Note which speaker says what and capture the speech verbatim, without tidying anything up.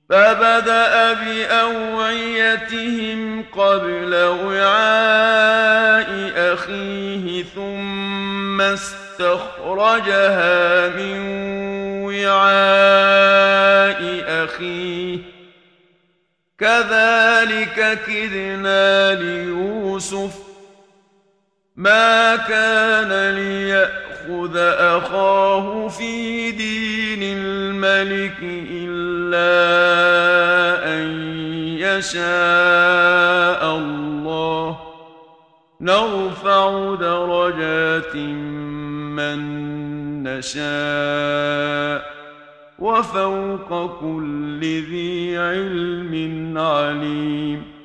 Speaker 1: فبدأ بأوعيتهم قبل وعاء أخيه ثم استخرجها من وعاء أخيه كذلك كدنا ليوسف ما كان ليأخذ أخاه في دين الملك إلا أن يشاء الله نرفع درجات من نشاء وفوق كل ذي علم عليم.